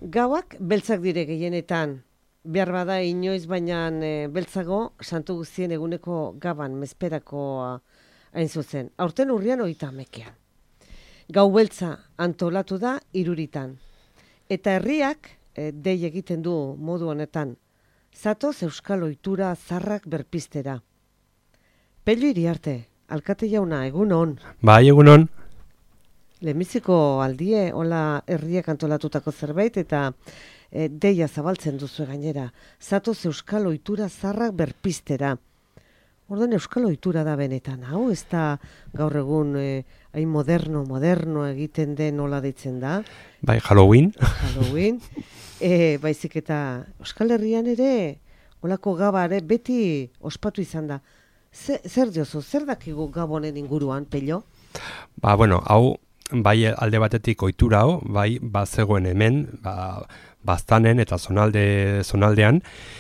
Gauak beltzak dire gehienetan, behar bada inoiz baina beltzago santu guztien eguneko gaban, mezperakoa hain zuzen. Aurten urrian 30ean. Gau beltza antolatu da 3 Eta herriak dei egiten du modu honetan. Zatoz euskal ohitura zarrak berpiztera. Pello Iriarte, alkate jauna, egun on. Bai, egun on. Lehenbiziko aldie, hola herriak antolatutako zerbait, eta deia zabaltzen duzu gainera. Zatoz euskal ohitura zarrak berpiztera. Orduan euskal ohitura da benetan, hau ez da gaur egun hain moderno egiten den nola deitzen da. Bai, Halloween. Halloween. Baizik eta Euskal Herrian ere, olako gabare beti ospatu izan da. Zer diozu, zer dakigu gabonen inguruan, Pello? Ba, bueno, hau, bai alde batetik ohitura hau, bai, bazegoen hemen, baztanen eta zonaldean,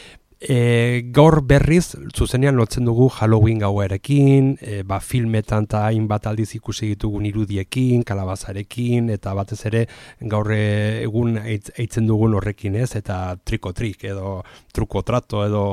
gaur berriz, zuzenean lotzen dugu Halloween gauarekin, filmetan eta hainbat aldiz ikusi ditugun irudiekin, kalabazarekin, eta batez ere gaur egun eitzen dugun horrekin ez, eta trikotrik edo trukotrato edo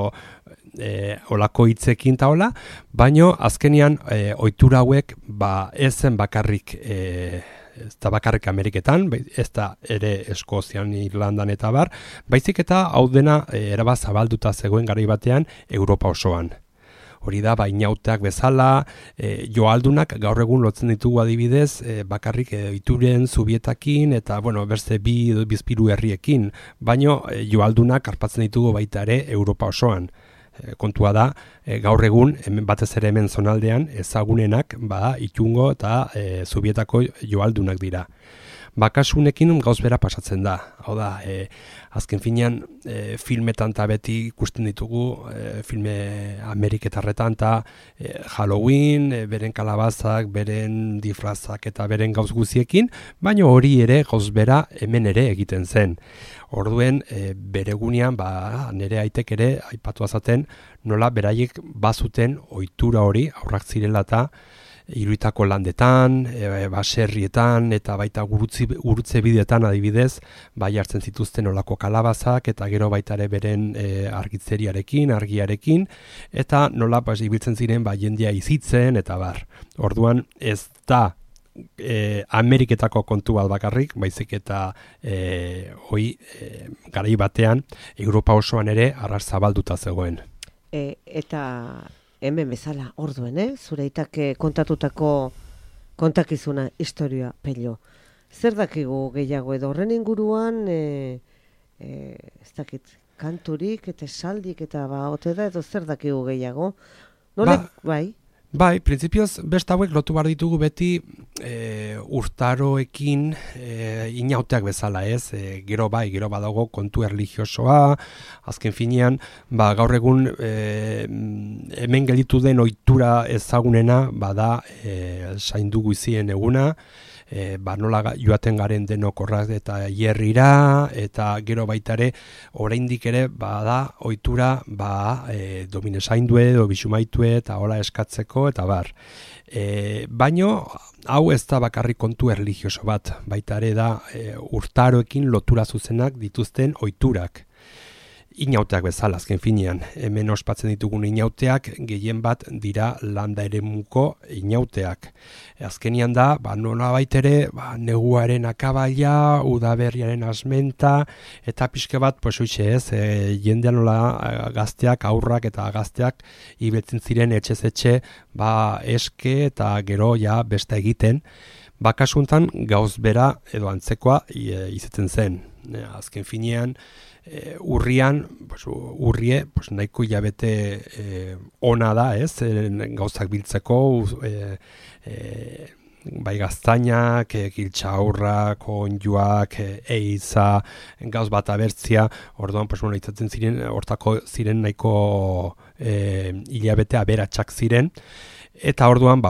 olako hitzekin eta hola, baino azkenean ohitura hauek ez zen bakarrik ez da bakarrik Ameriketan, ez da ere Eskozian, Irlandan eta bar, baizik eta hau dena erabat zabalduta zegoen garai batean Europa osoan. Hori da, inauteak bezala, joaldunak gaur egun lotzen ditugu adibidez, bakarrik ohituren zubietakin eta, beste bizpiru herriekin, baino joaldunak arpatzen ditugu baita ere Europa osoan. Kontua da, gaur egun, batez ere hemen zonaldean, ezagunenak, itungo eta zubietako joaldunak dira. Bakasunekin gauz bera pasatzen da. Hau da, azken finean, filmetan eta beti ikusten ditugu, filme Ameriketarretan eta Halloween, beren kalabazak, beren difrazak eta beren gauz guziekin, baina hori ere gauz bera hemen ere egiten zen. Orduen, bere gunean, nire aitek ere, aipatu azaten, nola beraiek bazuten ohitura hori, aurrak zirela eta iruitako landetan, baserrietan eta baita gurutze bideetan adibidez, hartzen zituzten olako kalabazak eta gero baita ere beren argitzeriarekin, argiarekin, eta nola ibiltzen ziren jendia izitzen eta bar. Orduan ez da Ameriketako kontu bat bakarrik, baizik eta garai batean Europa osoan ere arras zabalduta zegoen. Eta hemen bezala, orduen, zure aitak kontatutako kontakizuna historia, Pello. Zer dakigu gehiago edo horren inguruan, ez dakit, kanturik eta esaldik eta ote da edo zer dakigu gehiago? Nolek, bai? Bai, printzipioz beste hauek lotu behar ditugu beti urtaroekin inauteak bezala ez, gero badago kontu erlijiosoa, azken finean, gaur egun hemen gelditu den ohitura ezagunena, bada zaindu izien eguna, nola joaten garen denok horraz eta hierrira, eta gero baitare oraindik ere bada ohitura domine zaindue edo bisumaitue eta hola eskatzeko eta bar. Baino hau ez da bakarrik kontu erlijioso bat, baitare da urtaroekin lotura zuzenak dituzten ohiturak. Inauteak bezala, azken finean, hemen ospatzen ditugun inauteak, gehien bat dira landa eremuko inauteak. Azkenian da, nola baitere, neguaren akabaila, udaberriaren asmenta, eta pixke bat, jendean nola gazteak, aurrak eta gazteak, ibetzen ziren etxez-etxe, eske eta gero beste egiten, bakasuntan gauz bera edo antzekoa izaten zen. Azken finean, urrie nahiko hilabete ona da, ez? Gauzak biltzeko, bai gaztainak, kiltxaurrak, onjuak, eiza, gauz bat abertzia, orduan, izaten ziren, hortako ziren nahiko hilabete aberatsak ziren, eta orduan,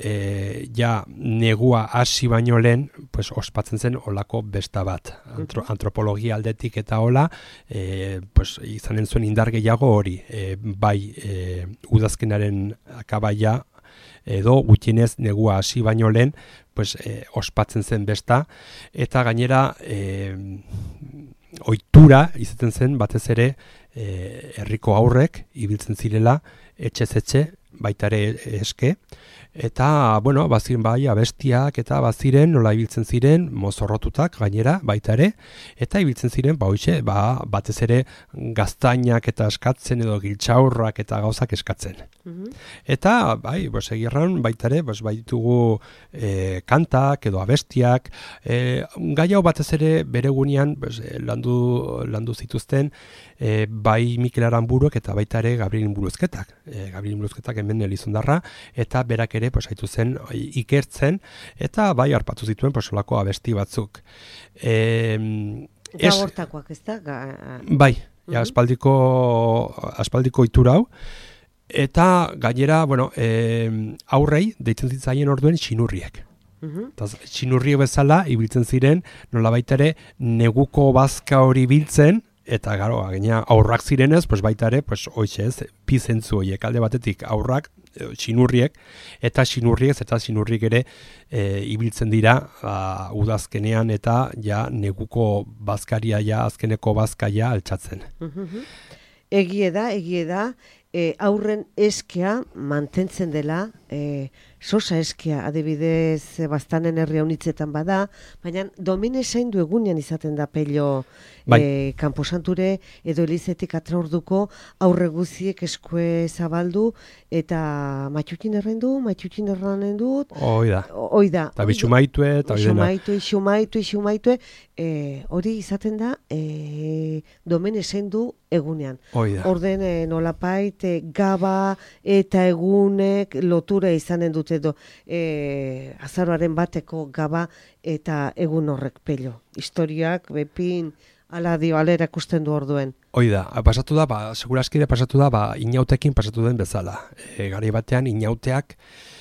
negua hasi baino lehen, ospatzen zen olako besta bat. Antropologia aldetik eta hola, izanen zuen indar gehiago hori, udazkenaren akabaia, edo gutxienez negua hasi baino lehen, ospatzen zen besta, eta gainera ohitura izaten zen batez ere herriko haurrek ibiltzen zirela etxez etxe baita ere eske. Eta, bueno, baziren bai abestiak eta baziren nola ibiltzen ziren mozorrotutak gainera baita ere, eta ibiltzen ziren batez ere gaztainak eta eskatzen edo giltxaurrak eta gauzak eskatzen. Eta, bai, egirran baita ere, baitugu kantak edo abestiak, gai hau batez ere bere gunean landu zituzten bai Mikel Aranburuek eta baita ere Gabriel Buruzketak. Gabriel Buruzketak hemen Elizondarra, eta berak ere haitu zen ikertzen, eta bai harpatu zituen olako abesti batzuk. Gabortakoak, ez da? Bai, aspaldiko ohitura hau. Eta gainera, aurrei deitzen zitzaien orduen xinurriek. Xinurriek bezala ibiltzen ziren, nolabait ere neguko bazka hori biltzen, eta garo, gaina aurrak zirenez, baita ere, hoize ez, pizentzu horiek, alde batetik aurrak, xinurriek, eta xinurriek ere ibiltzen dira udazkenean eta neguko bazkaria, azkeneko bazkaia altxatzen. Egie da, aurren eskea mantentzen dela, sosa eskea adibidez Baztanen herri honitzetan bada, baina domine zaindu egunean izaten da Pello kanposanture edo Elizetik Atraorduko aurre guziek eskue zabaldu eta matxutin erranen dut. Oida. Eta bitxumaitue, eta xumaitue, hori izaten da domine zaindu egunean. Orden nolapait gaba eta egunek lotura izanen dute edo azaroaren bateko gaba eta egun horrek Pello. Historiak, bepin, ala erakusten du orduen. Oida, pasatu da, seguraskide pasatu da, inautekin pasatu den bezala. Garai batean inauteak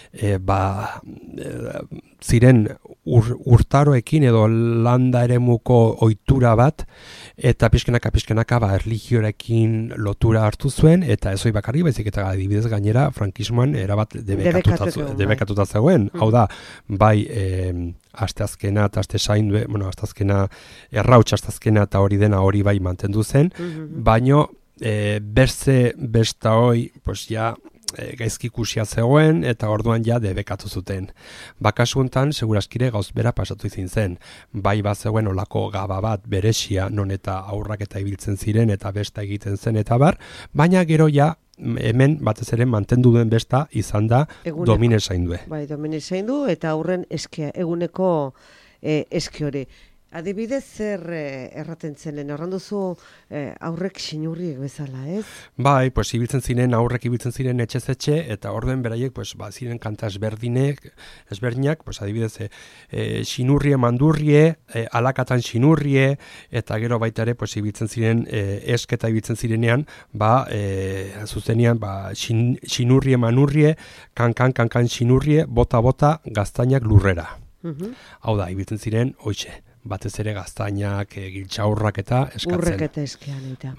ziren urtaroekin edo landa eremuko ohitura bat, eta pixkenaka erlijioarekin lotura hartu zuen, eta ez hori bakarri, baizik eta adibidez gainera frankismoan erabat debekatuta zegoen. Hau da, bai asteazkena eta asteazkena errauts asteazkena eta hori dena hori bai mantendu zen, baino besta hoi gaizki ikusia zegoen eta orduan debekatu zuten. Bakasu hontan seguraskire gauz bera pasatu izin zen. Bai bat zegoen olako gaba bat beresia non eta aurrak eta ibiltzen ziren eta besta egiten zen eta bar, baina gero hemen batez ere mantendu den besta izan da domine zaindue. Bai, domine zaindu eta aurren eskia, eguneko eski hori. Adibidez zer erraten zenen, erranduzu aurrek xinurriek bezala, ez? Bai, aurrek ibiltzen ziren etxez etxe, eta orden beraiek, ziren kanta ezberdinak, adibidez, xinurrie, mandurrie, alakatan xinurrie, eta gero baita ere, ibiltzen ziren, esketa ibiltzen zirenean, zuzenean, xinurrie, manurrie, kankan xinurrie, bota, gaztainak lurrera. Hau da, ibiltzen ziren, hoitxe. Batez ere gaztainak, giltxaurrak eta eskatzen. Urrek eta eskean eta.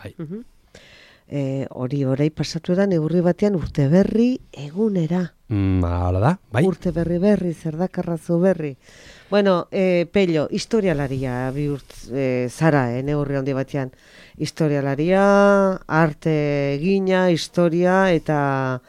Hori pasatu da, neurri batean urte berri egunera. Hala da, bai. Urte berri, zerdakarrazu berri. Bueno, Pello, historialaria zara, neurri handi batean. Historialaria, arte gina, historia eta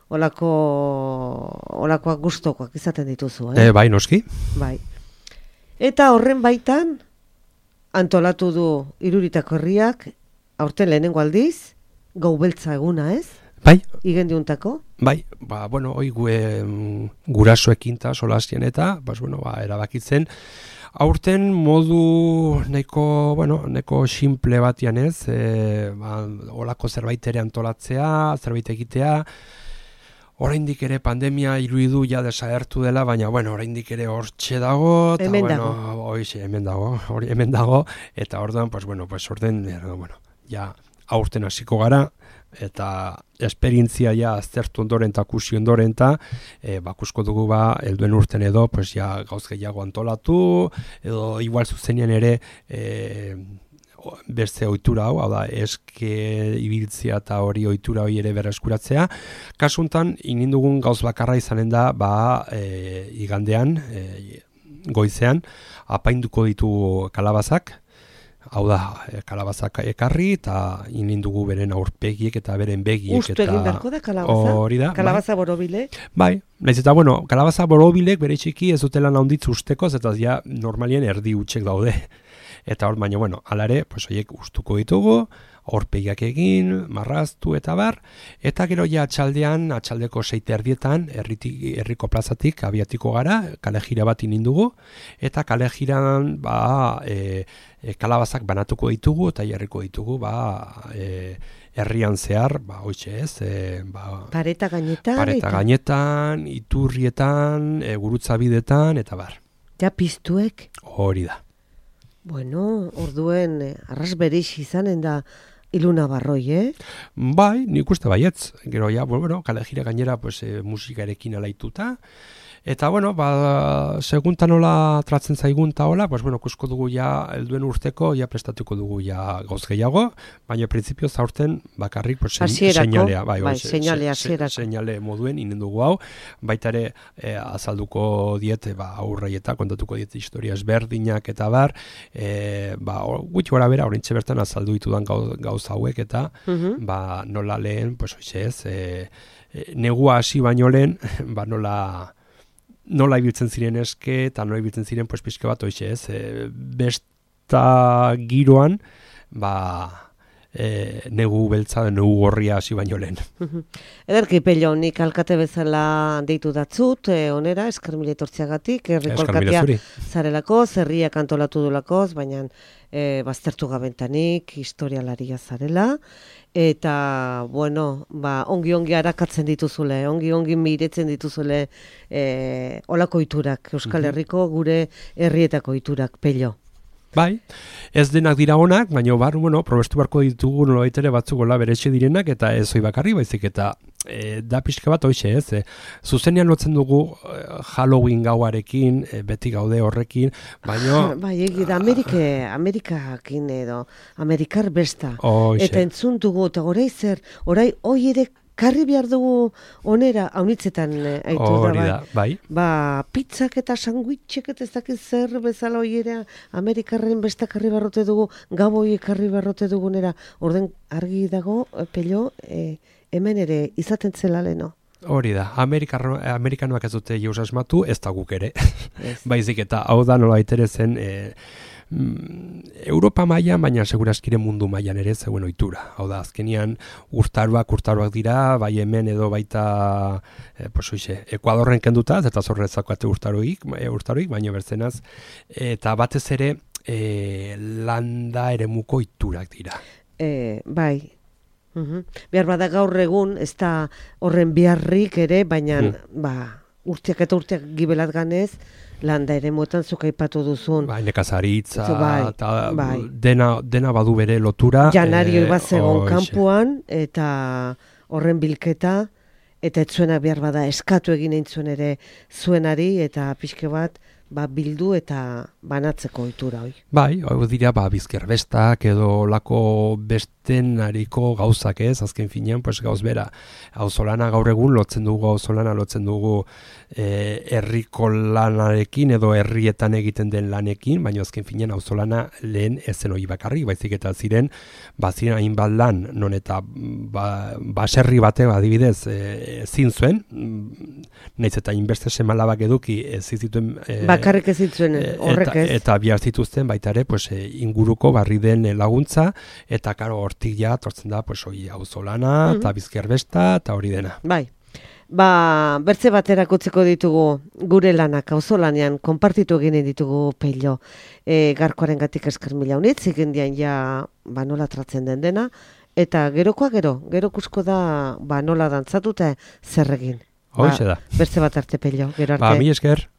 olakoak gustokoak izaten dituzu. Bai, noski. Bai. Eta horren baitan, antolatu du Iruritako herriak, aurten lehenengo aldiz, gau beltza eguna, ez? Bai. Igendiuntako? Bai, hoi gurasoekin eta solastien eta, erabakitzen, aurten modu neko simple batian ez, olako zerbait ere antolatzea, zerbait egitea, oraindik ere pandemia irudidu desagertu dela, baina oraindik ere hortxe dago, eta hemen dago, eta orduan, aurten hasiko gara, eta esperientzia aztertu ondoren eta kusi ondoren eta bakusko dugu helduen urten edo gauz gehiago antolatu, edo igual zuzenean ere beste ohitura hau da, eske ibiltzea eta hori ohitura hori ere berreskuratzea. Kasuntan, inindugun gauz bakarra izanen da, igandean, goizean, apainduko ditu kalabazak, Hau da, kalabazak ekarri eta inindugu beren aurpegiek eta beren begiek. Ustu egin beharko da kalabaza? Hori da. Kalabaza borobile? Bai, nahiz eta, kalabaza borobilek bere txiki ez dutela naunditz usteko, eta ja normalien erdi utxek daude. Eta hor, baina, alare, pues, oiek ustuko ditugu, aurpegiak egin, marraztu eta bar, eta gero ja atxaldeko 6:30 herriko plazatik abiatiko gara, kale jira bat inindugu, eta kale jiran kalabazak banatuko ditugu, eta jarriko ditugu, herrian zehar, hoitxe ez, pareta gainetan, iturrietan, gurutzabidetan, eta bar. Ja piztuek? Hori da. Bueno, orduen arras berix izanen da Iluna Barroi, Bai, nik uste baietz. Gero, kale jira gainera musikarekin alaituta. Eta, seguntan nola tratzen zaigun ta hola, kusko dugu ja, elduen urteko, ja prestatuko dugu ja gauz gehiago, baina printzipio zaurten bakarrik seinalea. Seinale moduen inen dugu hau, baita ere azalduko diet, aurrei eta kontatuko diet historia ezberdinak eta bar, gutxi gora bera, horintxe bertan azaldu ditudan gauz hauek eta nola lehen, negua hasi baino lehen, nola ibiltzen ziren eske, eta nola ibiltzen ziren, pixka bat, hoxe ez, besta giroan, negu beltza, negu gorria hasi baino lehen. Ederki, Pello, nik alkate bezala deitu datzut, onera, eskarmile etortziagatik, herriko alkatea zarelako, zerriak antolatu dulakoz, baina baztertu gabentanik, historialaria zarela, eta, ongi arakatzen dituzule, ongi miretzen dituzule olako iturak, Euskal Herriko gure herrietako iturak, Pello. Bai, ez denak dira onak, baina probestu barko ditugu nolabait ere batzuk beretxe direnak, eta ez hoi bakarri baizik, eta da pixka bat hoxe ez, zuzenean lotzen dugu Halloween gauarekin, beti gaude horrekin, baina... Bai, egida, Amerikakin edo, Amerikar besta, eta entzun dugu, eta orai hoi ere karri behar dugu onera, haunitzetan aitu da, bai. Pizzak eta sandwichek eta ez dakit zer bezala hoiera Amerikarren besta karri barrote dugu, gaboi karri barrote dugunera, orden argi dago, Pello, hemen ere izaten zela leno. Hori da, Amerikanoak ez dute jauz asmatu, ez da guk ere. Baizik eta hau da nola baitere zen... Europa mailan, baina segurazkire mundu mailan ere zegoen ohitura. Hau da, azkenian urtaroak dira, bai hemen edo baita Ekuadorren kenduta, eta zorretzakate urtaroik, baina bertzenaz, eta batez ere landa eremuko ohiturak dira. Bai. Behar bada gaur egun, ez da horren beharrik ere, baina urteak eta urteak gibelat ganez, landa ere moetan zuk aipatu duzun. Bai, nekazaritza, dena badu bere lotura. Janario bazegon kanpuan, eta horren bilketa, eta etzuenak behar bada eskatu egin eintzuen ere zuenari, eta pixke bat, bildu eta banatzeko ohitura hoi. Bai, hau dira, bizkerbestak edo lako bestenariko gauzak ez, azken finean, gauz bera. Auzolana gaur egun lotzen dugu herriko lanarekin edo herrietan egiten den lanekin, baina azken finean auzolana lehen ezen hori bakarri, baizik eta ziren hainbat lan, non eta baserri batean adibidez ezin zuen, nahiz eta inbeste semalabak eduki ez zituen bakarrik ez zituen horrek ez. Eta bihar zituzten baita ere inguruko barri den laguntza, eta karo hortik ja tortzen da auzolana eta bizkerbesta eta hori dena. Bai. Bertze baterak utziko ditugu gure lanak auzolanean konpartitu eginen ditugu, Pello. Garkoaren gatik esker mila unitz, ikendian ja nola tratzen den dena, eta gero kusko da nola dantzatuta zer egin. Hoxe da. Bertze bat arte, Pello, gero arte. Mi esker.